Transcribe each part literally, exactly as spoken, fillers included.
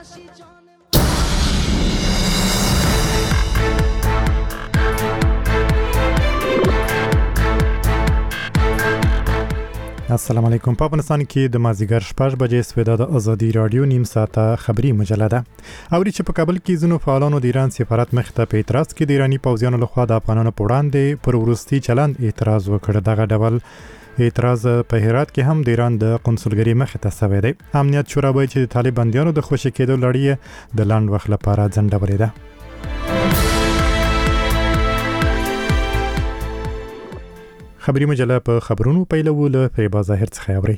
السلام علیکم. په افغانستان کې د مازیګر شپږ بجې سویدا د ازادي رادیو نیم ساعته خبري مجله ده. اوري چې په کابل کې ځینو فعالانو د ایران سفارت مخ ته په اعتراض کې د ایرانی پوځیانو لخوا د افغانانو په وړاندې پر ورستي چلند اعتراض وکړ. دغه ډول اعتراض په هرات کې هم د ایران د قونسلګری مخ ته سوی دی. امنیت شورا وایي چې د طالباندیانو د خوشی کېدو لړۍ د لاند وخت لپاره ځنډولې ده. خبري مجله په خبرونو پیلو له فیبا ظاهر څخه اوري.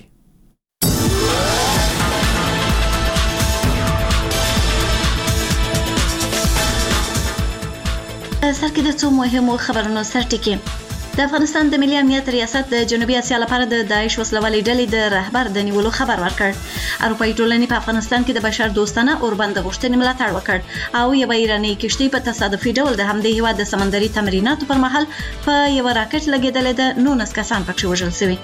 سرکې د څو مهمو خبرونو سرټکی. د افغانستان د ملي امنیت ریاست د جنوبي اسیا لپاره د داعش وسلوالې ډلې د رهبر د نیولو خبر ورکړ. اروپایي ټولنې په افغانستان کې د بشر دوستانه اوربند غوښتنې ملاتړ وکړ او یو ایرانی کشتۍ په تصادفي ډول د همدې هیواد د سمندري تمریناتو پر مهال په یو راکټ لګېدلې ده. نولس کسان پکې وژل شوي.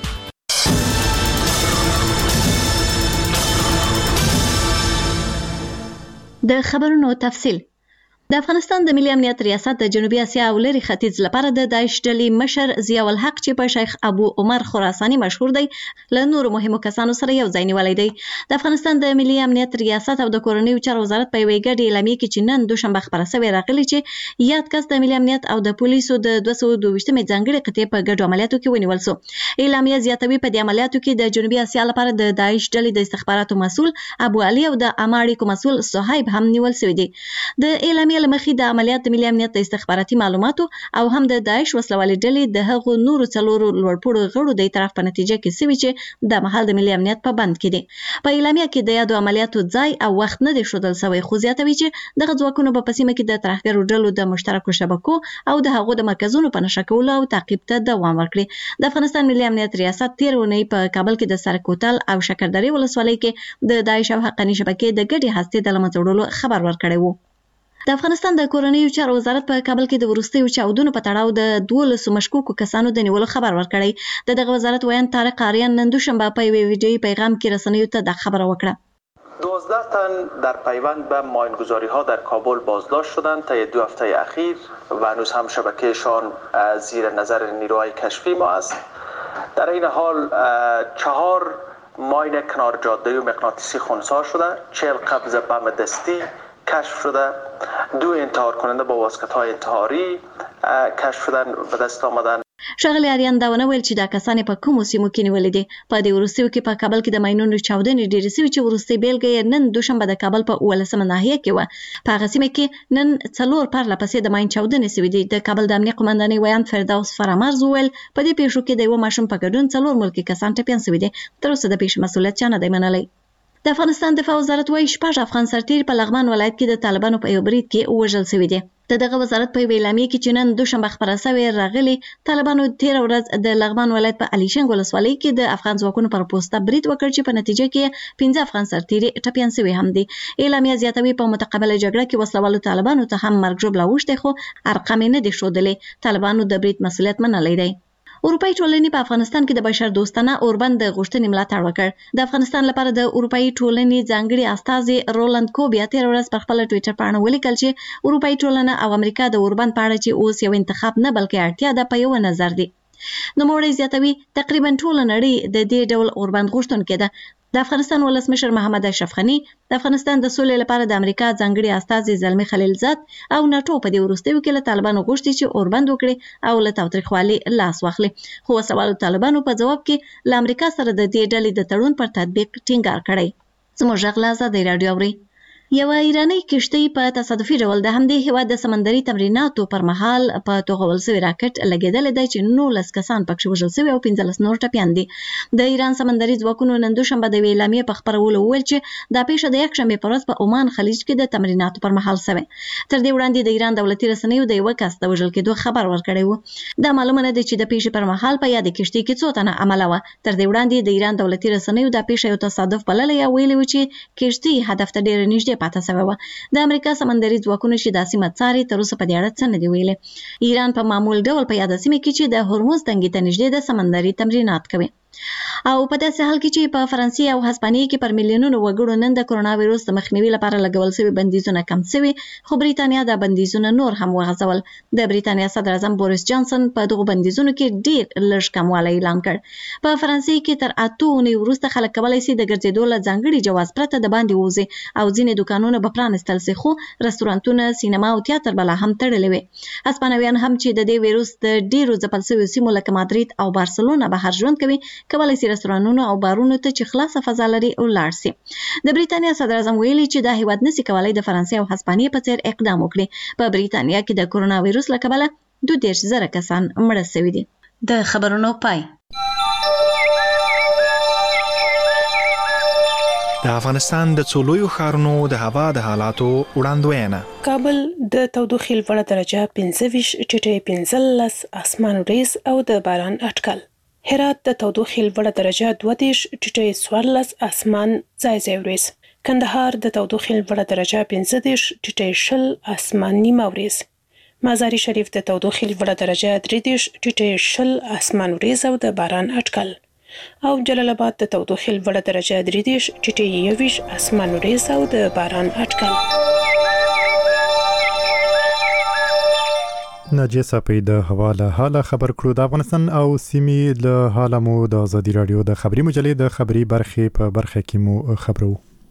د خبرونو تفصیل. د افغانستان د ملي امنیت ریاست د جنوبي اسیا او لري ختیځ لپاره د داعش ډلې مشر ضیاء الحق چې په شیخ ابو عمر خراساني مشهور دی له نورو مهمو کسانو سره یو ځای نیولای دی. د افغانستان د ملي امنیت ریاست او د کورنیو چارو وزارت په یوې ګډې اعلامیې کې چې نن دوشنبه خبره شوې راغلي چې یاد کس د ملي امنیت او د پولیسو د دوه سوه دوه ویشتمې ځانګړې قطعې په ګډو عملیاتو کې ونیول شو. اعلامیه زیاتوي په دې عملیاتو کې د جنوبي اسیا لپاره د داعش ډلې د استخباراتو مسؤل ابو علي او د اماړي مسؤل صهیب هم نیول شوی دی. د اعلامیه لمخې د عملیات د ملي امنیت د استخباراتي معلوماتو او هم د داعش وسلوالې ډلې د هغو نورو څلورو لوړپوړو غړو د اعتراف په نتیجه کې سوي چې د مهال د ملي امنیت په بند کې دي. په اعلامیه کې د یادو عملیاتو ځای او وخت نه دی ښودل شوی، خو زیاتوي چې دغه ځواکونه په سیمه کې د ترهګرو ډلو د مشترکو شبکو او د هغو د مرکزونو په نشه کولو او تعقیب ته دوام ورکړي. د افغانستان ملي امنیت ریاست تیر اونۍ په کابل کې د سرکوتل او شکردرې ولسوالۍ کې د داعش او حقاني شبکې د ګډې هستې د له منځه وړلو خبر ورکړی و. د افغانستان د کورنیو چارو وزارت په کابل کې د وروستیو چاودنو په تړاو د دولسو مشکوکو کسانو د نیولو خبر ورکړی. د دغه وزارت ویان طارق آریان نن دوشنبه په یوې ویډیویي پیغام کې رسنیو ته د خبره وکړه. دوازده تن در پیوند به ماینگذاری ها در کابل بازداشت شدند طی دو هفته اخیر و هنوز هم شبکهشان زیر نظر نیروهای کشفی ما است. در این حال چهار ماین کنار جاده و مغناطیسی خنثی شده، چهل قبض بم دستی کشف شده، دو انتحار کننده با واسکت‌های انتحاری کشف شدن به دست آمدن. ښاغلي آریان دا ونه ویل چې دا کسان په کومو سیمو کې نیولې دي. په دې وروستیو کې په کابل کې د ماینونو چاودنې ډېرې سوي چې وروستۍ بیلګه یې نن دوشنبه د کابل په اوولسمه ناحیه کې وه. په هغه سیمه کې نن څلور پرله پسې د ماین چاودنې سوي دي. د کابل د امنیه قومندانۍ ویان فردوس فرامرز وویل په دې پیښو کې د یوه ماشوم په ګډون څلور ملکي کسان ټپیان سوي دي. تر اوسه د پیښې مسؤلیت چا نه دی منلی. د افغانستان دفاع وزارت وايي شپږ افغان سرتیري په لغمان ولایت کې د طالبانو په یو برید کې وژل شوي دي. د دغه وزارت په یوې اعلامیې کې چې نن دوشنبه خپره شوې راغلي، طالبانو تېره ورځ د لغمان ولایت په علیشنګ ولسوالۍ کې د افغان ځواکونو پر پوسته برید وکړ چې په نتیجه کې پنځه افغان سرتیري ټپیان شوي هم دي. اعلامیه زیاتوي په متقابله جګړه کې وسلوالو طالبانو ته هم مرګ ژوبله اوښتی، خو ارقام یې نه دي ښودلې. طالبانو د برید مسؤلیت منلی دی. اروپایي ټولنې په افغانستان کې د بشر دوستانه اوربند د غوښتنې ملاتړ وکړ. د افغانستان لپاره د اروپایي ټولنې ځانګړي استازي رولاند کوبیا تېره ورځ پر خپله ټویټر پاڼه ولیکل چې اروپایي ټولنه او امریکا د اوربند په اړه چې اوس یو انتخاب نه بلکې اړتیا ده په یوه نظر دي. نوموړی زیاتوي تقریبا ټوله نړۍ د دې ډول اوربند غوښتونکې ده. د افغانستان ولسمشر محمد اشرف غني، د افغانستان د سولې لپاره د امریکا ځانګړي استازي زلمي خلیلزاد او ناټو په دې وروستیو کې له طالبانو غوښتي چې اوربند وکړي او له تاوتریخوالي لاس واخلي. خو وسوالو طالبانو په ځواب کې له امریکا سره د دې ډلې د تړون پر تطبیق ټینګار کړی. زموږ غږ له ازادۍ راډیو اوري. یوه ایرانی کشتۍ په تصادفي ډول د همدې هیواد د سمندري تمریناتو پر مهال په توغول شوي راکټ لګېدلی دی چې نولس کسان پکې وژل شوي او پنځلس نور ټپیان دي. د ایران سمندري ځواکونو نن دوشنبه د یوې اعلامیې په خپرولو وویل چې دا پیښه د یکشنبې په ورځ په عمان خلیج کې د تمریناتو پر مهال شوې. تر دې وړاندې د ایران دولتي رسنیو د یوه کس د وژل کېدو خبر ورکړی و. دا معلومه نه ده چې د پیښې پر مهال په یادې کشتۍ کې څو تنه عمله وه. تر دې وړاندې د ایران دولتي رسنیو دا پیښه یو تصادف بللی یا ویلي و چې کشتۍ هدف ته ډېره نږدې پاتې شوې وه. د امریکا سمندري ځواکونو چې دا سیمه څاري تر اوسه په دې اړه څه نه دي ویلي. ایران په معمول ډول په یاده سیمه کې چې د هرمز تنګي ته نږدې د سمندري تمرینات کوي. او په داسې حال کې چې په فرانسې او هسپانیې کې پر میلیونونو وګړو نن د کرونا وایروس د مخنیوي لپاره لګول شوي بندیزونه کم شوي، خو بریتانیا د بندیزونه نور هم وغځول. د بریتانیا صدر اعظم بوریس جانسن په دغو بندیزونو کې ډیر لږ کموالی اعلان کړ. په فرانسې کې تر اته اونۍ وروسته خلک کولی شي د ګرځېدو له ځانګړي جواز پرته د باندې ووځي او ځینې دوکانونه به پرانستل شي، خو رستورانتونه، سینما او تیاتر به لا هم تړلې وي. هسپانویان هم چې د دې وایروس د ډیرو ځپل شویو سیمو لکه مادرید او بارسلونا بهر ژوند کوي، کولی شي رستورانونو او بارونو ته چې خلاصه فضا لري ولاړ شي. د بریتانیا صدر اعظم ویلي چې دا هیواد نشي کولی د فرانسې او هسپانیې په څیر اقدام وکړي. په بریتانیا کې د کرونا وایروس له کبله دوه دېرش زره کسان مړه شوي دي. د خبرونو پای. د افغانستان د څو لویو ښارونو د هوا د حالاتو وړاندوینه. کابل د تودوخې لوړه درجه پنځه ویشت ټیټه پنځلس، اسمان وریځ او د باران اټکل. هرات د تودوخې لوړه درجه دوه دېرش ټیټه څوارلس، اسمان ځای ځای وریځ. کندهار د تودوخې لوړه درجه پنځه دېرش ټیټه شل، اسمان نیمه وریځ. مزار شریف د تودوخې لوړه درجه درې دېرش ټیټه شل، اسمان وریځ او د باران اټکل. او جلال آباد د تودوخې لوړه درجه درې دېرش ټیټه یو ویشت، اسمان وریځ او د باران اټکل. ناجیه صافی د هوا له حاله خبر کړو. د افغانستان او سیمې له حاله مو د ازادي رادیو د خبري مجلې د خبري برخې په برخه کې مو خبرو.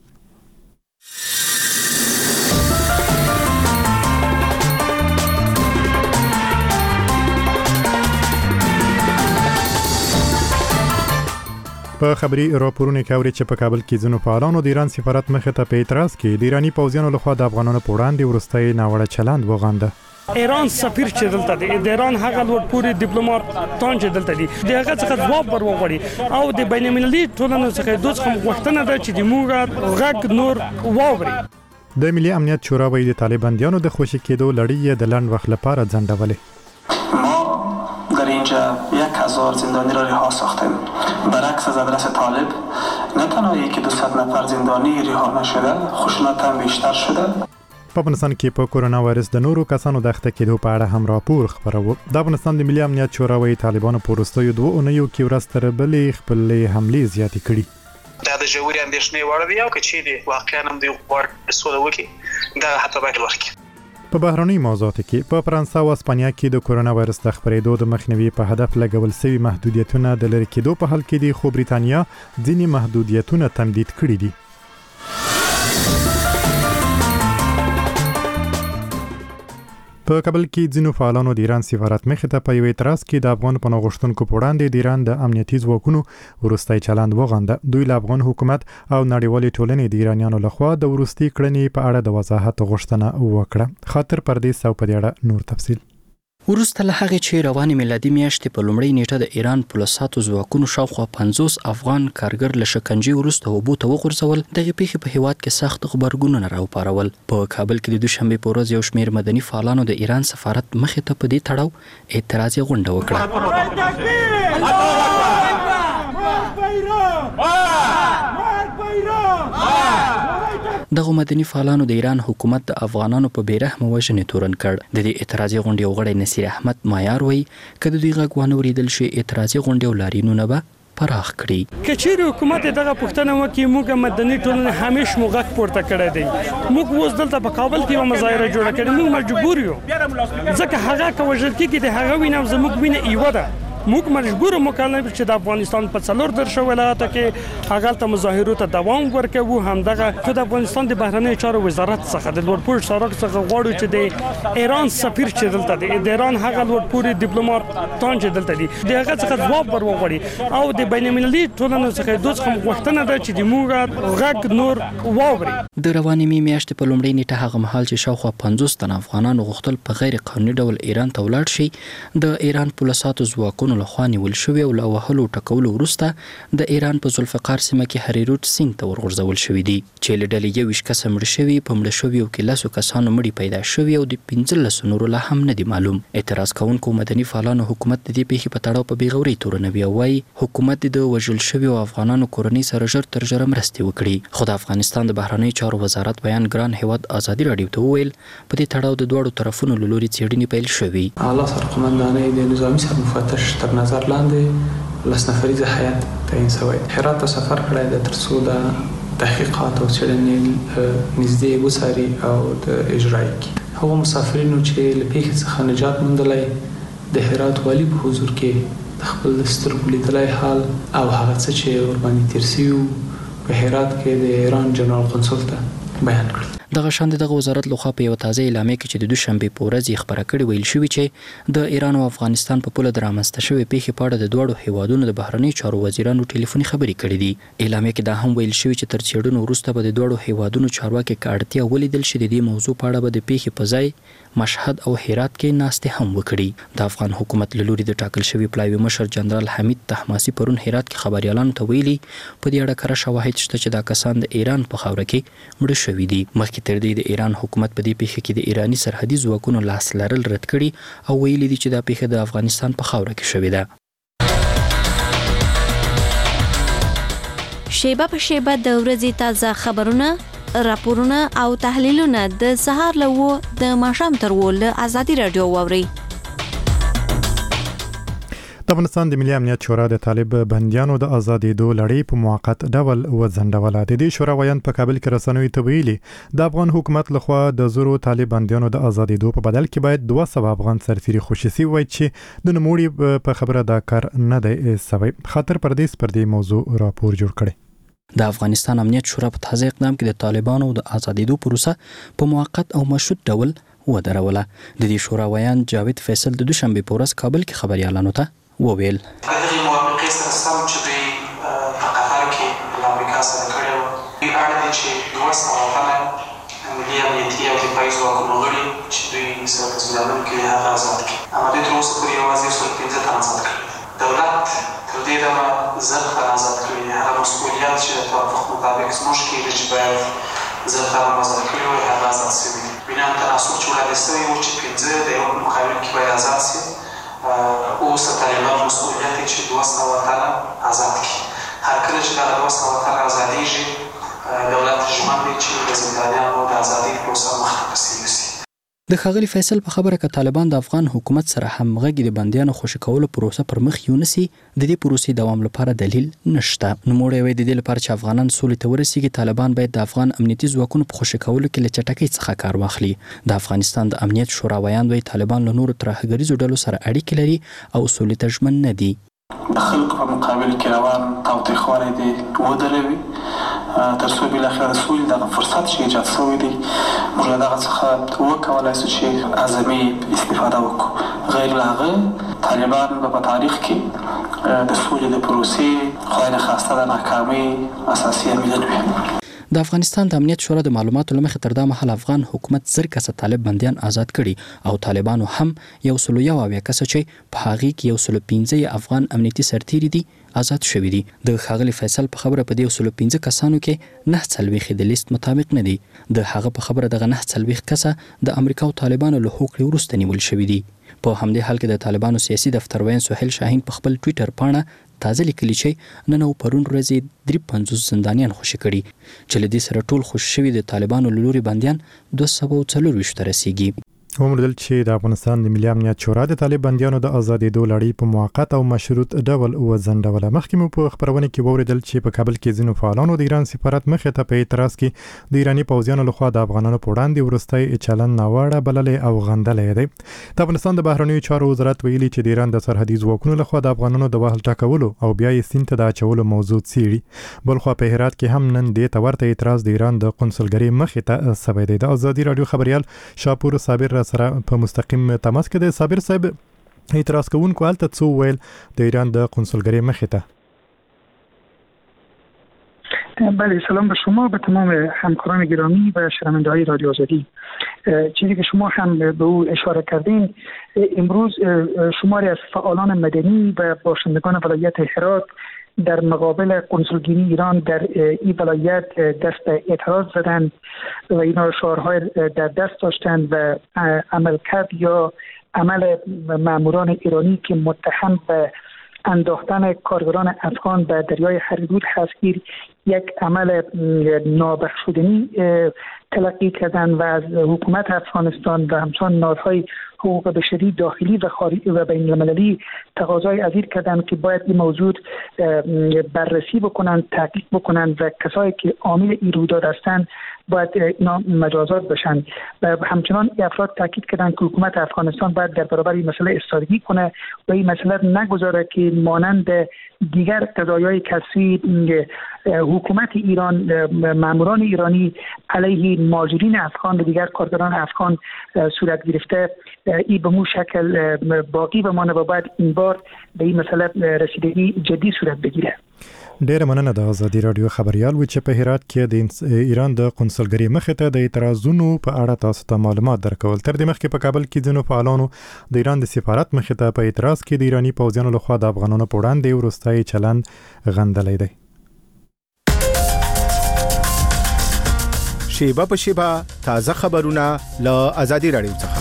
په خبري راپورونه کې اوري چې په کابل کې ځینو فعالانو د ایران سفارت مخې ته په اعتراض کې د ایرانی پوځیانو لخوا د افغانانو په وړاندې وروستۍ ناوړه چلند وغانده. ایران سفیر چې دلته دی، د ایران هغه لوړ پوړي ډیپلوماټ تان چې دلته دی، د هغه څخه ځواب ورغړي او د بین المللي ټولنې څخه دوی څخه غوښتنه ده چې د موږ غږ نور واوري. د ملي امنیت شورا وایي د طالبانیانو د خوشی کېدو لړۍ د لنډ وخت لپاره ځنډولې. ما در اینجا یک هزار زندانی را رها ساختیم. برعکس از آدرس طالب نه تنها یکی دویست نفر زندانی رها نشده، خشونت هم بیشتر شده. په افغانستان کې په کرونا وایرس د نورو کسانو د اخته کېدو په اړه هم راپور خپرو. د افغانستان د ملي امنیت شورا وایي طالبانو په وروستیو دوه اونیو کې ورځ تر بلې خپلې حملې زیاتې کړي. دا د ژورې اندېښنې وړ دی او که چیرې واقعا هم دوی غواړي سوله وکړي، دا حتی باید وخت کې. په بهرنۍ موضوعاتو کې په فرانسه او اسپانیا کې د کرونا وایرس د خپرېدو د مخنیوي په هدف لګول شوي محدودیتونه د لرې کېدو په حال کې دي، خو بریتانیا ځینې محدودیتونه تمدید کړي دي. په کابل کې ځینو فعالانو د ایران سفارت مخې ته په یو اعتراض کې د افغان پناه غوښتونکو په وړاندې د ایران د امنیتي ځواکونو وروستی چلند وغانده. دوی له افغان حکومت او نړیوالې ټولنې د ایرانیانو لخوا د وروستي کړنې په اړه د وضاحت غوښتنه وکړه. خاطر پردیس او په دې اړه نور تفصیل. وروسته له هغې چې روانې میلادي میاشتې په لومړۍ نیټه د ایران پولیساتو ځواکونو شاوخوا پنځوس افغان کارګر له شکنجې وروسته اوبو ته وغورځول، دغې پیښې په هیواد کې سخت غبرګونونه راوپارول. په کابل کې د دوشنبې په ورځ یو شمېر مدني فعالانو د ایران سفارت مخې ته په دې تړاو اعتراضي غونډه وکړه. دغه مدني فعالانو د ایران حکومت د افغانانو په بیرحمه وژنې تورن کړ. د دې اعتراضي غونډې یو غړی نصیر احمد مایار وایي که د دوی غږ ونه اورېدل شي اعتراضي غونډې او لاریونونه به پراخ کړي. که چیرې حکومت دغه پوښتنه وکړي، موږ مدني ټولنې همیش موږ غږ پورته کړی دی. موږ اوس دلته په کابل کې یوه مظاهره جوړه کړې، موږ مجبور یو ځکه هغه که وژل کېږي د هغه وینه زموږ وینه ایوه ده. موږ مجبور مکلف چې د افغانستان په څلور درشه ولایاتو کې هغه مظاهرو ته دوام ورکوو. همدغه خو د افغانستان د بهرنیو چارو وزارت څخه د لوړپوړي سړک څخه غواړو چې د ایران سفیر چې دلته دی، د ایران هغه لوړپوړي ډیپلوماټ تان چې دلته دی، د هغه څخه ځواب ور وغواړي او د بین المللي ټولنې څخه دوی څخه غوښتنه ده چې د موږ غږ نور واوري. د روانې می میاشتې په لومړۍ نیټه هغه مهال چې شاوخوا پنځوس تنه افغانانو غوښتل په غیر قانوني ډول ایران ته ولاړ شي، د ایران پولیساتو ځواکونو لخوا نیول شوی او له وهلو ټکولو وروسته د ایران په ذوالفقار سیمه کې هریروټ سیند ته ورغورځول شوي دي، چې له ډلې یوویشت کسه مړه شوي، په مړه شویو کې لسو کسانو مړي پیدا شوي او د پنځلسو نورو لا هم نه دي معلوم. اعتراض کوونکو مدني فعالانو حکومت د دې پیښې په تړاو په بېغورۍ تورنوي او وایي حکومت د وژل شویو افغانانو کورنۍ سره ژر تر ژره مرستې وکړي. خو د افغانستان د بهرنیو چارو وزارت بیان ګران هیواد ازادي راډیو ته وویل په دې تړاو د دواړو طرفونو له لوري څېړنې پیل شوي. اعلی سرقمندانه د نظامی سرمفتش تر نظر لاندې لس نفریز هیئت تعیین شوی. هرات ته سفر کړی د ترڅو د تحقیقات او څېړنې نږدې وڅاري او د اجرایي کړي. هغو مسافرینو چې له پیښې څخه نجات موندلی د هرات والي په حضور کې د خپل سترګو لیدلی حال او هغه څه چې ورباندې تېر سوي په هرات کې د ایران جنرال قونسل ته بیان کړل. دغه شان دغه وزارت لخوا په یو تازه اعلامیه کې چې د دوشنبه په ورځ یې خبره کړې ویل شوی چې د ایران او افغانستان په پوله درامسته شوی پیښې په اړه د دوړو هیوادونو د بهرنی چارو وزیرانو ټلیفوني خبرې کړې دي. اعلامیه کې دا هم ویل شوی چې تر څېړنو وروسته به د دوړو هیوادونو چارواکي کاړتیا ولیدل شي د دې موضوع په اړه به د پیښې په ځای مشهد او هرات کې ناستې هم وکړي. د افغان حکومت له لوري د ټاکل شوی پلاوي مشر جنرال حمید طهماسي پرون هرات کې خبريالانو ته ویلي په دې اړه کره شواهد شته چې دا کسان د ایران په خاوره کې مړه شوي دي. مخکې تر دې د ایران حکومت په دې پیښه کې د ایرانی سرحدي ځواکونو لاس لرل رد کړي او ویلي دي چې دا پیښه د افغانستان په خاوره کې شوې ده. شیبه په شیبه د ورځې تازه خبرونه، راپورونه او تحلیلونه د سهار له و د ماښام تر و له ازادي رادیو واوري. د افغانستان د ملي امنیت شورا د طالب بندیانو د ازادېدو لړۍ په موقت ډول وځنډوله. د دې شورا ویان په کابل کې رسنیو ته ویلي د افغان حکومت لخوا د زورو طالب بندیانو د ازادېدو په بدل کې باید دوه سوه افغان سرتیري خوشي سوي وای چې د نوموړي په خبره دا کار نه دی سوی. خاطر پردیس پر دې موضوع راپور جوړ کړي. د افغانستان امنیت شورا په تازه اقدام کې د طالبانو د ازادېدو پروسه په موقت او مشروط ډول ودروله. د دې شورا ویان جاوید فیصل د دوشنبه په ورځ کابل کې خبريالانو ته وویل. هغه موافقه سره سم چې دوی په قطر کې له امریکا سره کړی و، دوی اړ دي چې دوه سوه تنه ملي امنیتي او دفاعي ځواکونه غړي چې دوی سره په سودان کې هغه آزاد کړي. اما دوی تر اوسه پورې یوازې یو سل پنځه تنه آزاد کړي. دولت تر دې دمه زر تنه آزاد کړي. هغه مسؤلیت چې د توافق مطابق زموږ کېږي چې باید زر تنه آزاد کړي وي هغه آزاد شوي دي. بنا تناسب چې وړاندې شوی و چې پنځه د یو مقابل کې باید آزاد شي. اوس د طالبانو مسؤلیت دی چې دوه سوه تنه آزاد کړي. هر کله چې دغه دوه سوه تنه ازادېږي دولت ژمن دی چې د زندانیانو د ازادۍ پروسه مخته پسې یوسي. د ښاغلي فیصل په خبره که طالبان د افغان حکومت سره همغږي د بندیانو خوشي کولو پروسه پر مخ یونسي د دې پروسې دوام لپاره دلیل نشته. نوموړی وایي د دې لپاره چې افغانان سولې ته ورسیږي طالبان باید د افغان امنیتي ځواکونو په خوشي کولو کې له چټکۍ څخه کار واخلي. د افغانستان د امنیت شورا ویان وایي طالبان له نورو ترهګریزو ډلو سره اړیکې لري او سولې ته ژمن نه دي. د خلکو په مقابل کې روان تاوتریخوالی دی ودروي تر څو بالاخره د سولې دغه فرصت چې ایجاد شوی دی موږ له دغه څخه وکولی شو چې اعظمي استفاده وکړو. غیر له هغه طالبان به په تاریخ کې د سولې د پروسې خدای نخواسته د ناکامۍ اساسي عامل وي. د افغانستان د امنیت شورا د معلوماتو له مخې تر دا مهال افغان حکومت زر کسه طالب بندیان آزاد کړي او طالبانو هم یو سل یو اویا کسه چې په هغې کې یو سل پنځه افغان امنیتي سرتیري دي آزاد شوي دي. د ښاغلي فیصل په خبره په دې یو سل پنځه کسانو کې نه څلوېښت د لیست مطابق نه دي. د هغه په خبره دغه نه څلوېښت کسه د امریکا او طالبانو له هوکړې وروسته نیول شوي دي. په همدې حال کې د طالبانو سیاسي دفتر وین سهیل شاهین په خپل ټویټر پاڼه تازه لیکلي چې نن او پرون ورځې درې پنځوس زندانیان خوشي کړي چې له دې سره ټول خوشي شوي د طالبانو له لوري بندیان دوه سوه څلورویشت ته رسیږي. وموندل چې د افغانستان د ملي امنیت شورا د طالب بندیانو د ازادېدو لړۍ په موقت او مشروط ډول وځنډوله. مخکې مو په خبرونه کې واوریدل چې په کابل کې ځینو فعالانو د ایران سفارت مخې ته په اعتراض کې د ایراني پوځیانو لخوا د افغانانو په وړاندې وروستی چلن ناوړه بللی او غندلی دی. د افغانستان د بهرنیو چارو وزارت ویلي چې د ایران د سرحدي ځواکونو لخوا د افغانانو د وهل ټاکولو او بیا یې سیند ته د اچولو موضوع څیړي. بلخوا په هرات کې هم نن دې ته ورته اعتراض د ایران د قونسلګرۍ مخې ته سوی دی. د ازادي راډیو خبريال شاپور صابر را سره په مستقیم تماس کې د صابر صاحب اعتراض کوونکو هلته څه وویل د ایران د قونسلګرۍ مخې ته؟ بله، سلام به شما، به تمام همکاران گرامی و شنونده‌های رادیو آزادی. چیزی که شما هم به او اشاره کردین، امروز شماری از فعالان مدنی و باشندگان ولایت هرات در مقابل قنسولگری ایران در این ولایت دست به اعتراض زدند و اینا شعارهای در دست داشتند و عملکرد یا عمل ماموران ایرانی که متهم به انداختن کارگران افغان به دریای هریرود هست یک عمل نابخشودنی تلقی کردن و از حکومت افغانستان و همچنان نهادهای حقوق بشری داخلی و خارجی و بین المللی تقاضای از این کردن که باید این موضوع بررسی بکنن، تحقیق بکنن و کسایی که عامل این رویداد هستند باید اینا مجازات بشن. و همچنان افراد تاکید کردن که حکومت افغانستان باید در برابر این مسئله ایستادگی کنه و این مسئله نگذاره که مانند دیگر قضایای کسی حکومت ایران، ماموران ایرانی علیه مهاجرین افغان و دیگر کارگران افغان صورت گرفته این به مو شکل باقی بمانه و باید این بار به این مسئله رسیدگی جدی صورت بگیره. ډیره مننه د ازادي رادیو خبريال و چې په هرات کې د ایران د قونسلګری مخې ته د اعتراضونو په اړه تاسو ته معلومات درکول. تر دې مخکې په کابل کې ځینو فعالانو د ایران د سفارت مخې ته په اعتراض کې د ایرانی پوځیانو لخوا د افغانانو په وړاندې وروستي چلند غندلی دی. شیبه په شیبه تازه خبرونه له ازادي رادیو څخه.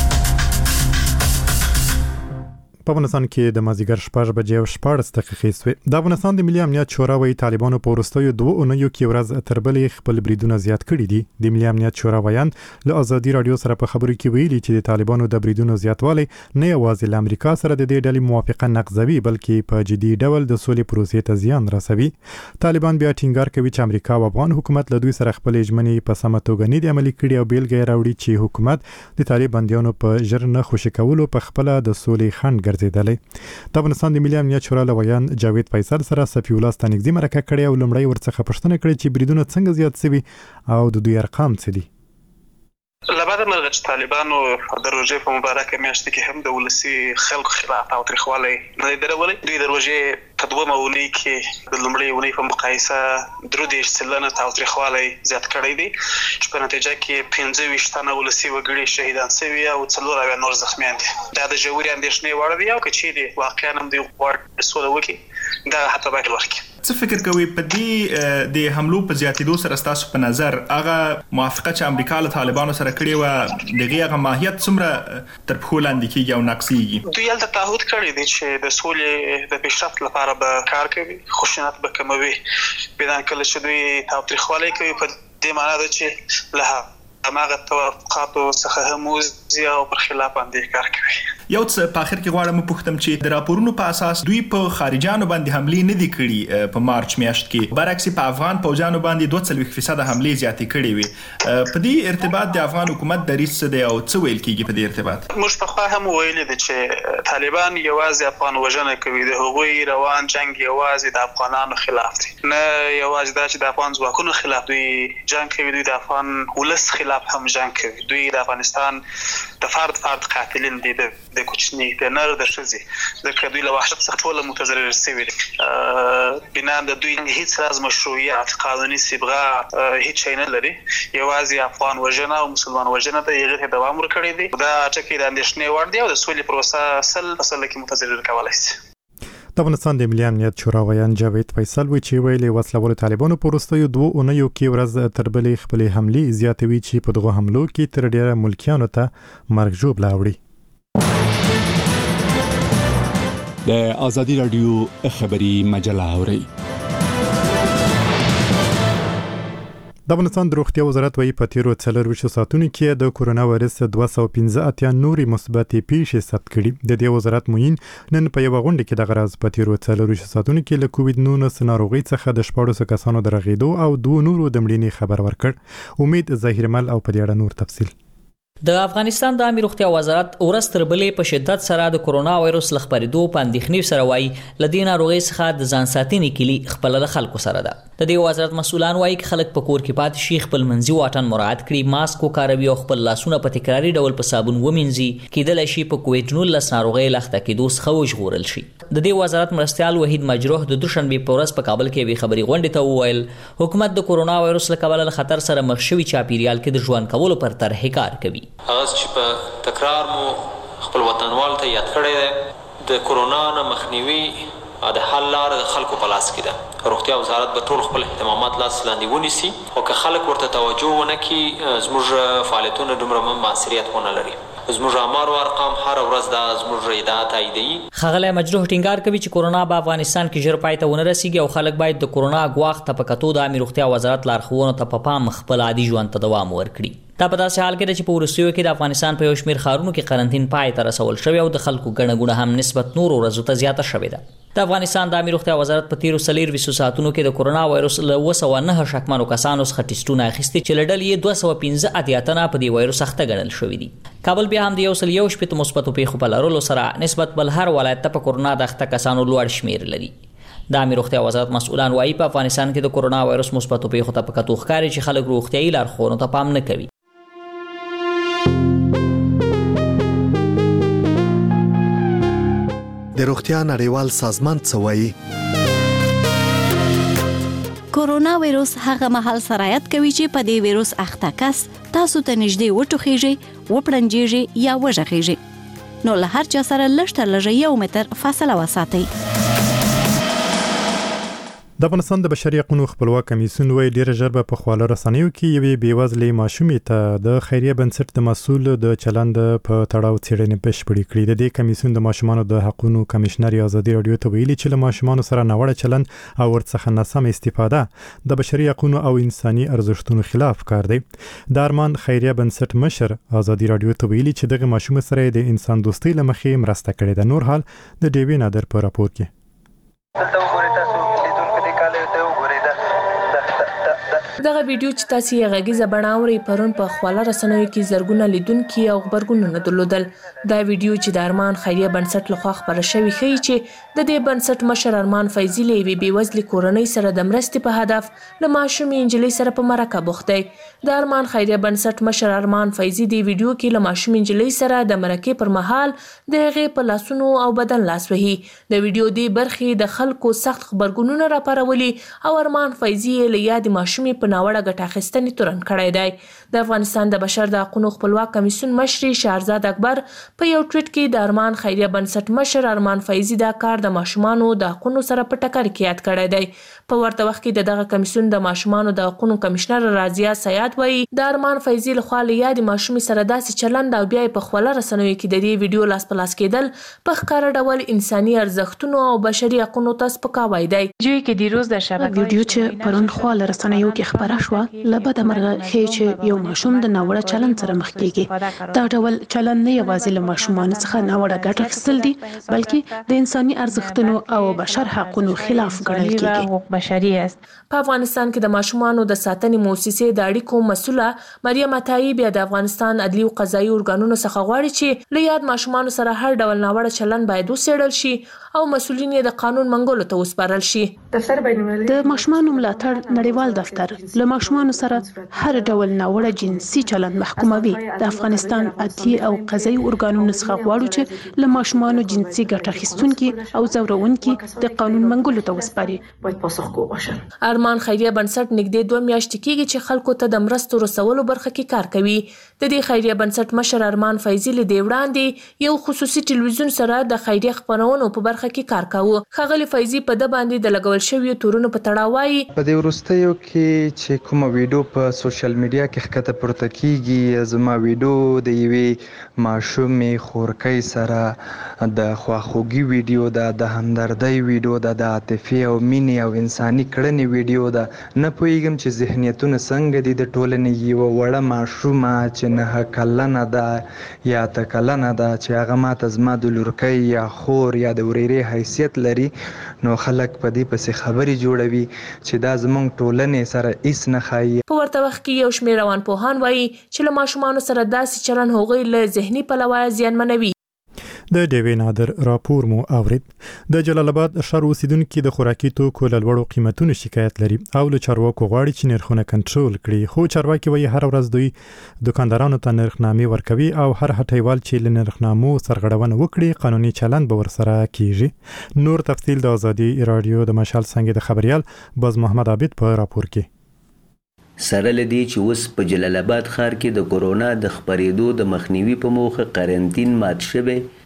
په افغانستان کې د مازیګر شپږ بجې او شپاړس دقیقې شوې. د افغانستان د ملي امنیت شورا وايي طالبانو په وروستیو دوه اونیو کې ورځ تر بلې خپل بریدونه زیات کړي دي. د ملي امنیت شورا وایاند له ازادي رادیو سره په خبرو کې ویلي چې د طالبانو د بریدونو زیاتوالی نه یوازې له امریکا سره د دې ډلې موافقه نقضوي بلکې په جدي ډول د سولې پروسې ته زیان رسوي. طالبان بیا ټینګار کوي چې امریکا او افغان حکومت له دوی سره خپل ژمنې په سمه توګه نه دي عملي کړي او بیلګې راوړي چې حکومت د طالب بندیانو په ژر نه خوشي کولو په خپل د سولې خنډ ګرځیدلی. د افغانستان د ملي امنیت شورا لویان جاوید فیصل سره صفی الله ستانګزی مرکه کړې او لمړی ورڅخه پوښتنه کړې چې بریدونه څنګه زیات شوي او د دوی ارقام څه دي. لبعد مرغه چې طالبانو د روژې په مبارکه میاشت کې هم د ولسی خلکو خلاف او تاریخوالي نه درولې. دوی د روژې په دوه اونۍ کې د لومړۍ اونۍ په مقایسه درو دېرش سلنه تاریخوالي زیات کړی دی چې په نتیجه کې پنځه ویشت تنه ولسی وګړي شهیدان شوي او څلور اویا نور زخمیان دي. دا د ژورې اندېښنې وړ دی او که چیرې واقعا هم دوی غواړي سوله وکړي دا حتی باید ورکړي. څه فکر کوي په دې د حملو په زیاتېدو سره ستاسو په نظر هغه موافقه چې امریکا له طالبانو سره کړې وه دغه هغه ماهیت څومره تر پښو لاندې کېږي او نقصېږي؟ دوی هلته تعهد کړی دی چې د سولې د پیشرفت لپاره به کار کوي، خشونت به کموي. بدان کله چې دوی تاوتریخوالی کوي په دې معنا ده چې له هماغه توافقاتو څخه هم وځي او پر خلاف باندې کار کوي. یو څه په اخر کې غواړم پوښتم چې د راپورونو په اساس دوی په خارجانو باندې حملې نه دي کړي په مارچ میاشت کې، برعکس په افغان پوځانو باندې دوه څلوېښت فیصده حملې زیاتې کړې وي. په دې ارتباط د افغان حکومت دریځ څه دی او څه ویل کېږي په دې ارتباط؟ موږ پخوا هم ویلي دي چې طالبان یوازې افغان وژنه کوي، د هغوی روان جنګ یوازې د افغانانو خلاف دی، نه یوازې دا چې د افغان ځواکونو خلاف دوی جنګ کوي، دوی د افغان ولس خلاف هم جنګ کوي. دوی د افغانستان د فرد فرد قاتلین دي، د کوچني د نر د ښځې، ځکه دوی له وحشت څخه ټوله متضرر شوي دي. بنا د دوی هیڅ راز مشروعیت قانوني صبغه هیڅ شی نه لري، یوازې افغان وژنه او مسلمان وژنه د هغې ته دوام ورکړی دی. دا ټکي د اندېښنې وړ دی او د سولې پروسه سل په سل کې متضرر کولی شي. د افغانستان د ملي امنیت شورا ویان جاوید فیصل وی چې ویلي وسلوالو طالبانو په وروستیو دوه اونیو کې ورځ تر بلې خپلې حملې زیاتوي چې په دغه حملو کې تر ډیره ملکیانو ته مرګ ژوبله اوړي. د ازادي رادیو خبري مجله اوري. د افغانستان د روغتیا وزارت وايي په تیرو څلورویشتو ساعتونو کې د کورونا وایرس دوه سوه پنځه اتیا نورې مثبتې پیښې ثبت کړي. د دې وزارت معین نن په یوه غونډه کې دغه راز په تیرو څلورویشتو ساعتونو کې له کووډ نولس ناروغۍ څخه د شپاړسو کسانو د رغېدو او دوه نورو د مړینې خبر ورکړ. امید ظاهرمل او په دې اړه نور تفصیل. د افغانستان د عامه روغتیا وزارت ورځ تر بلې په شدت سره د کورونا وایرس له خپرېدو په اندېښنې سره وایي له دې ناروغۍ څخه د ځان ساتنې کلي خپله له خلکو سره ده. د دې وزارت مسؤلان وایي که خلک په کور کې پاتې شي، خپل منځي واټن مراعات کړي، ماسک وکاروي او خپل لاسونه په تکراري ډول په صابون ومینځي، کیدلی شي په کووډ نولس ناروغۍ له اخته کېدو څخه وژغورل شي. د دې وزارت مرستیال وحید مجروح د دوشنبې په ورځ په کابل کې یوې خبري غونډې ته وویل حکومت د کورونا وایرس له کبله له خطر سره مخ شوي چاپیریال کې د ژوند کولو پر طرحې کار کوي. هغه چې په تکرار مو خپل وطنوال ته یاد کړی دی د کورونا نه مخنیوي د حل لاره د خلکو په لاس کې ده. روغتیا وزارت به ټول خپل اهتمامات لاس لاندې ونیسي او که خلک ورته توجه ونه کړي زموږ فعالیتونه دومره هم موثریت ونه لري. زموږ امارو ارقام هر ورځ دا زموږ ادعا تاییدوي. ښاغلی مجروح ټینګار کوي چې کرونا په افغانستان کې ژر پای ته ونه رسیږي او خلک باید د کرونا ګواښ ته په کتو د عامه روغتیا وزارت لارښوونو ته په پام خپل عادي ژوند ته دوام ورکړي. دا په داسې حال کې ده چې په وروستیو کې د افغانستان په یو شمېر ښارونو کې قرنطین پای ته رسول شوی او د خلکو ګڼه ګوڼه هم نسبت نورو ورځو ته زیاته شوې ده. د افغانستان د عامه روغتیا وزارت په تیرو څلېرویشتو ساعتونو کې د کرونا وایرس له اوه سوه نهه شکمنو کسانو څخه ټسټونه اخیستي چې له ډلې یې دوه سوه پنځه اتیا تنه په دې وایرس اخته ګڼل شوي دي. کابل بیا هم د یو سل یو شپېتو مثبتو پیښو په لرلو سره نسبت بل هر ولایت ته په کرونا د اخته کسانو لوړ شمېر لري. د عامه روغتیا وزارت مسؤلان وایي په افغانستان کې د کرونا وایرس مثبتو پیښو ته په کتو ښکاري چې خلک روغتیایي لارښوونو ته پام نه کوي. د روغتیا نړیوال سازمان څه وایي؟ کورونا وایرس هغه مهال سرایت کوي چې په دې وایرس اخته کس تاسو ته نږدې وټوخیږي، وپړنجیږي یا وژغیږي. نو له هر چا سره لږ تر لږه یو متر فاصله وساتئ. د افغانستان د بشري حقوقو خپلواک کمیسیون وایي ډېر ژر به په خواله رسنیو کې یوې بېوزلې ماشومې ته د خیریه بنسټ د مسؤل د چلند په تړاو څېړنې بشپړې کړې. د دې کمیسیون د ماشومانو د حقوقو کمشنر ازادي راډیو ته ویلي چې له ماشومانو سره ناوړه چلند او ورڅخه ناسم استفاده د بشري حقوقو او انساني ارزښتونو خلاف کار دی. د ارمان خیریه بنسټ مشر ازادي راډیو ته ویلي چې دغه ماشوم سره د انسان دوستۍ له مخې مرسته کړې ده. نور حال د ډیوی نادر په راپور کې. دغه ویډیو چې تاسو یې غږیزه بڼه اورئ پرون په خواله رسنیو کې زرګونه لیدونکي او خبرګونونه درلودل. دا ویډیو چې د ارمان خیریه بنسټ لخوا خپاره شوی ښیي چې د دې بنسټ مشر ارمان فیضي له یوې بېوزلې کورنۍ سره د مرستې په هدف له ماشومې نجلۍ سره په مرکه بوخت دی. د ارمان خیریه بنسټ مشر ارمان فیضي د ویډیو کې له ماشومې نجلۍ سره د مرکې پر مهال د هغې په لاسونو او بدن لاس وهي. د ویډیو دې برخې د خلکو سخت خبرګونونه راپارولي او ارمان فیضي له یادې ماشومې په ناوړه ګټه اخیستنې تورن کړی دی. د افغانستان د بشر د حقوقو خپلواک کمیسیون مشر شهرزاد اکبر په یو ټویټ کې د ارمان خیریه بنسټ مشر ارمان فیضي دا کار د ماشومانو د حقوقو سره په ټکر کې یاد کړی دی. په ورته وخت کې د دغه کمیسیون د ماشومانو د حقوقو کمشنر رازیه سیاد وایي د ارمان فیضي لخوا له یادې ماشومې سره داسې چلند او بیا په خواله رسنیو کې د دې ویډیو لاس په لاس کېدل په ښکاره ډول انساني ارزښتونو او بشري حقوقو ته سپکاوی دی. جوی کې د روز د شبکې ویډیو چې پرون خواله رسنیو کې خبره شوه له بده مرغه ښیي چې یو ماشوم د ناوړه چلند سره مخ کېږي. دا ډول چلند نه یوازې له ماشومانو څخه ناوړه ګټه اخیستل دي بلکې د انساني ارزښتونو او بشر حقوقو خلاف ګڼل کېږي. په افغانستان کې د ماشومانو د ساتنې مؤسسې د اړیکو مسؤله مریم عطایي بیا د افغانستان عدلي او قضایي ارګانونو څخه غواړي چې له یاد ماشومانو سره هر ډول ناوړه چلند باید وڅېړل شي او مسؤلین یې د قانون منګولو ته وسپارل شي. د ماشومانو ملاتړ نړیوال دفتر له ماشومانو سره هر ډول ناوړه جنسي چلند محکوموي. د افغانستان عدلي او قضایي ارګانونو څخه غواړو چې له ماشومانو جنسي ګټه اخیستونکي او ځورونکي د قانون منګولو ته وسپاري. ارمان خیریه بنسټ نږدې دوه میاشتې کېږي چې خلکو ته د مرستو رسولو برخه کې کار کوي. د دې خیریه بنسټ مشر ارمان فیضي له دې وړاندې یو خصوصي ټلویزیون سره د خیریه خپرونو په برخه کې کار کاوه. ښاغلي فیضي په ده باندې د لګول شویو تورونو په تړاو وایي په دې وروستیو کې چې کومه ویډیو په سوشل میډیا کې ښکته پورته کېږي زما ویډیو د یوې ماشومې خورکۍ سره د خواخوږي ویډیو ده، د همدردۍ ویډیو ده، د عاطفي او مینې او انساني کړنې ویډیو ده. نه پوهیږم چې ذهنیتونه څنګه دي د ټولنې یوه وړه ماشومه چې نهه کلنه ده یا اته کلنه ده چې هغه ماته زما د لورکۍ یا خور یا د ورېرې حیثیت لري نو خلک په دې پسې خبرې جوړوي چې دا زموږ ټولنې سره هیڅ نه ښایي. په ورته وخت کې یو شمېر روانپوهان وایي چې له ماشومانو سره داسې چلند هغوی له ذهني پلوه زیانمنوي. د ډیوی نادر راپور مو اورید. د جلال آباد ښار اوسیدونکو د خوراکي توکو له لوړو قیمتونو شکایت لري او له چارواکو غواړي چې نرخونه کنټرول کړي. خو چارواکي وایي هر ورځ دوی دکاندارانو ته نرخنامې ورکوي او هر هټیوال چې له نرخنامو سرغړونه وکړي قانوني چلند به ورسره کیږي. نور تفصیل د ازادي رادیو د مشال څنګه د خبريال باز محمد عابد په راپور کې. سره لدی چې اوس په جلال آباد ښار کې د کورونا د خپرېدو د مخنیوي په موخه قرنطین مات شوی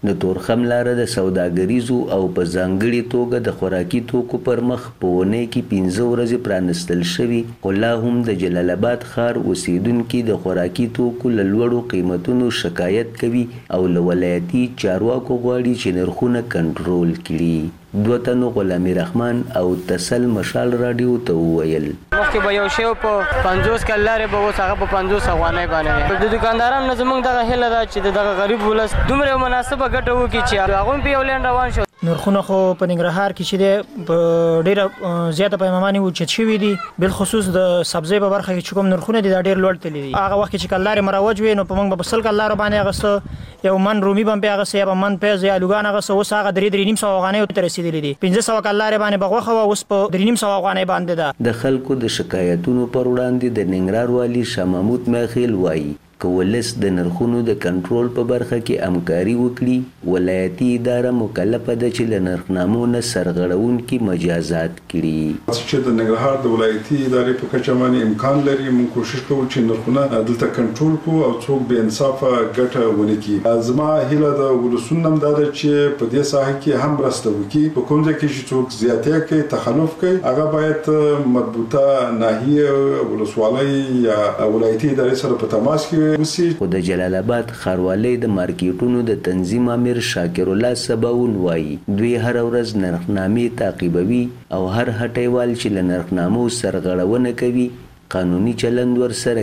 د تورخم لاره د سوداګریزو او په ځانګړي توګه د خوراکي توکو پر مخ په ونې کې پنځه ورځې پرانستل شوي، خو لا هم د جلال آباد ښار اوسیدونکي د خوراکي توکو له لوړو قیمتونو شکایت کوي او له ولایتي چارواکو غواړي چې نرخونه کنټرول کړي. دوه تنو غلامي رحمان او تسل مشال رادیو ته وویل مخکې به یو شی په پنځوس کال لارې به اوس هغه په پنځوس افغانۍ باندې د دکاندارانو نه زموږ دغه هیله ده چې دغه غریب ولس دومره مناسبه ګټه وکړي چې هغوی په یو لین روان شو. نرخونه خو په ننګرهار کې چې دی په ډیره زیاته پیمانه اوچت شوي دي، بالخصوص د سبزۍ په برخه کې چې کوم نرخونه دي دا ډیر لوړ تللي دي. هغه وخت چې کله لارې مروج وي نو په موږ به سل کال لاره باندې اغسته یو من رومي باندې اغسته یا من پیاز یا لوګان اغسته، اوس هغه درې درې نیم سوه افغانۍ ته رسیدلي دي. پنځه سوه کال لارې باندې بغوخه اوس په درې نیم سوه افغانۍ باندې ده. د خلکو د شکایتونو پر وړاندې د ننګرهار والي شاه محمود میخیل وایي که ولس د نرخونو د کنټرول په برخه کې همکاري وکړي، ولایتي اداره مکلفه ده چې له نرخنامو نه سرغړونکي مجازات کړي. چې د ننګرهار د ولایتي ادارې په کچه باندې امکان لري، موږ کوشش کوو چې نرخونه دلته کنټرول کړو او څوک بې انصافه ګټه ونه کړي. زما هیله د ولسونو هم دا ده چې په دې ساحه کې هم مرسته وکړي. په کوم ځای کې چې څوک زیاتې کوي، تخلف کوي، هغه باید مربوطه ناحیه ولسوالۍ یا ولایتي ادارې سره په تماس کې. خو د جلال آباد ښاروالۍ د مارکیټونو د تنظیم امیر شاکر الله سباون وایي دوی هر ورځ نرخنامې تعقیبوي او هر هټیوال چې له نرخنامو سرغړونه کوي قانوني چلند ور سره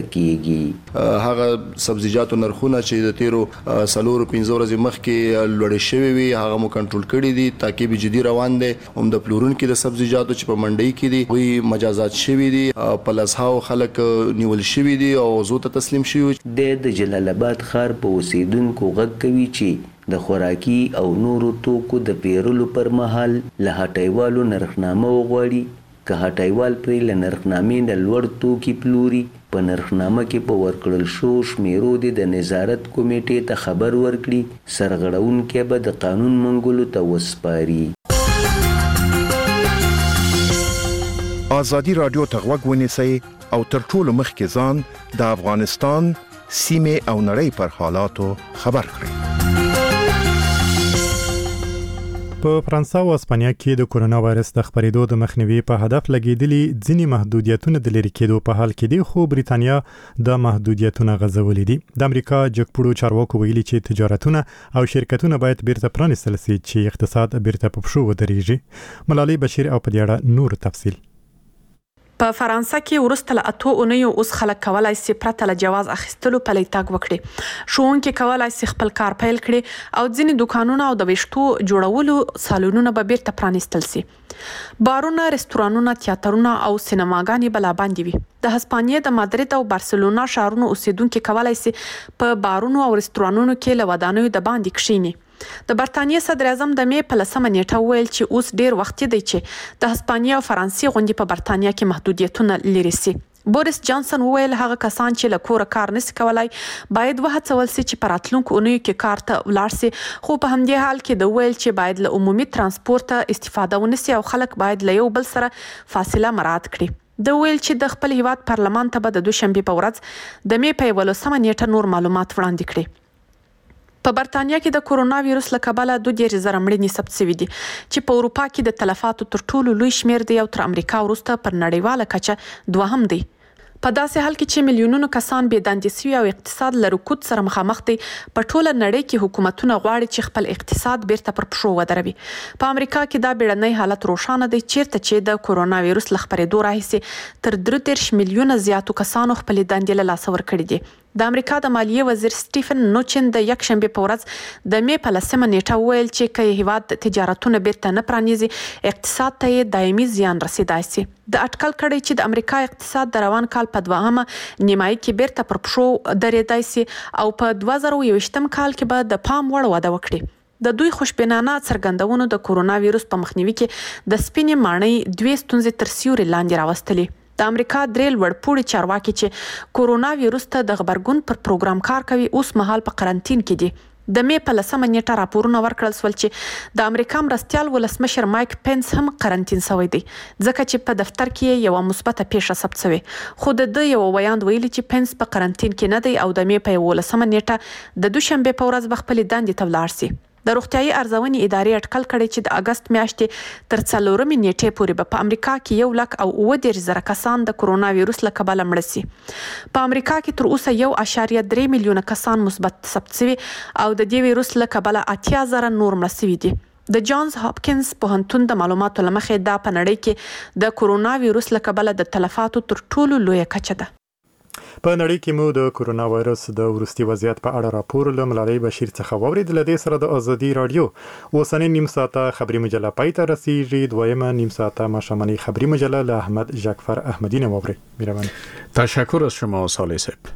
کیږي. هغه سبزیجاتو نرخونه چې د تیرو سلور پنځه ورځې مخکې لوړې شوي وي هغه مو کنټرول کړي دي. تعقیب جدي روان دی. هم د پلورونکو د سبزیجاتو چې په منډۍ کې دي وی مجازات شوي دي، په لسهاو خلک نیول شوي دي او زو ته تسلیم شوي. د جلال آباد ښار په اوسیدونکو غږ کوي چې د خوراکي او نورو توکو د پیرلو پر مهال له هټیوالو نرخنامه وغواړي. که هټیوال پرې له نرخنامې نه لوړ توکي پلوري، په نرخنامه کې په ورکړل شو شمیرو دې د نظارت کمیټې ته خبر ورکړي، سرغړونکي به د قانون منګولو ته وسپاري. ازادي رادیو ته غوږ ونیسئ او تر ټولو مخکې ځان د افغانستان سیمې او نړۍ پر حالاتو خبر کړئ. په فرانسه او اسپانیا کې د کورونا وایرس د خپرېدو د مخنیوي په هدف لګیدلي ځینې محدودیتونه د لرې کېدو په حال کې دي، خو بریتانیا د محدودیتونه غځولي دي. د امریکا جګپوړو چارواکو ویلي چې تجارتونه او شرکتونه باید بیرته پرانیستل شي چې اقتصاد بیرته په پښو ودرېږي. ملالۍ بشیر او په دې اړه نور تفصیل. په فرانسه کې ورسته له اتو اونیو اوس خلک کولای شي پرته له جواز اخیستلو پلی تګ وکړي. ښوونکي کولای شي خپل کار پیل کړي او ځینې دکانونه او د ویښتو جوړولو سالونونه به بیرته پرانیستل شي. بارونه، رستورانونه، تیاترونه او سینماګانې به لا باندې وي. د هسپانیې د مادرید او بارسلونا ښارونو اوسیدونکي کولای شي په بارونو او رستورانونو کې له ودانیو د باندې کښیني. د برتانیې صدر اعظم د می په لسمه نیټه وویل چې اوس ډیر وخت دی چې د هسپانیې او فرانسې غونډې په برتانیا کې محدودیتونه لري سي. بوریس جانسن وویل هغه کسان چې له کوره کار نشي کولای باید وهڅول شي چې په راتلونکو اونیو کې کار ته ولاړ شي، خو په همدې حال کې د ویل چې باید له عمومي ترانسپورت استفاده ونیسي او خلک باید له یو بل سره فاصله مراعات کړي. د ویل چې د خپل هیواد پارلمان ته به د دوشنبه په ورځ د می په ولسمه نیټه نور معلومات وړاندې کړي. په برتانیا کې د کورونا وایرس له کبله دوه دیرش زره مړینې ثبت شوي دي چې په اروپا کې د تلفاتو تر ټولو لوی شمیر دی او تر امریکا وروسته پر نړیواله کچه دوهم دی. په داسې حال کې چې میلیونونو کسان بې دندې شوي او اقتصاد له رکود سره مخامخ دی، په ټوله نړۍ کې حکومتونه غواړي چې خپل اقتصاد بیرته پر پښو ودروي. په امریکا کې دا بیړنی حالت روښانه دی چیرته چې د کورونا وایرس له خپرېدو راهیسې تر درې دېرش میلیونه زیاتو کسانو خپلې دندې له لاسه ورکړي دي. د امریکا د مالیې وزیر سټیفن نوچن د یک شنبه په ورځ د می په لسمه نیټه وویل چې که هیواد تجارتونه بیرته نه پرانیزي اقتصاد ته یې دایمي زیان رسیدای شي. د اټکل کړي چې د امریکا اقتصاد د روان کال په دوهمه نیمایي کې بیرته پر پښو درېدای شي او په دوه زره یوویشتم کال کې به د پام وړ وده وکړي. د دوی خوشبینانه څرګندونو د کورونا وایرس په مخنیوي کې د سپینې ماڼۍ دوه ستونزې تر سیوري لاندې راوستلې. د امریکا درې لوړپوړي چارواکي چې کورونا وایرس ته د خبرګون پر پروګرام کار کوي اوس مهال په قرنټین کې دي. د می په لسمه نیټه راپورونه ورکړل شول چې د امریکا مرستیال ولسمشر مایک پنس هم قرنټین شوی دی ځکه چې په دفتر کې یو مثبته پیښه ثبت شوې، خو د د یو ویاند ویلي چې پنس په قرنټین کې نه دی او د می په ولسمه نیټه د دوشنبه په ورځ به خپل دندې ته ولاړ شي. د روغتيایي ارزونې ادارې اټکل کړی چې د اگست میاشتې تر څلورمې نیټې پورې به په امریکا کې یو لک او اووه دېرش زره کسان د کرونا وایروس له کبله مړه شي. په امریکا کې تر اوسه یو اشاریه درې میلیونه کسان مثبت ثبت شوي او د دې وایروس له کبله اتیا زره نور مړه شوي دي. د جانز هاپکینز پوهنتون د معلوماتو له مخې دا په نړۍ کې د کرونا وایروس له کبله د تلفاتو تر ټولو لویه کچه ده. په نړۍ کې مو د کرونا وایرس د وروستي وضعیت په اړه راپور له ملالۍ بشیر څخه واورېدل. د دې سره د ازادي رادیو اوسنۍ نیم ساعته خبري مجله پای ته رسیږي. دویمه نیم ساعته ماښامنۍ خبري مجله له احمد جعفر احمدی نه واورئ. مهرباني. تشکر از شما صالح صاحب.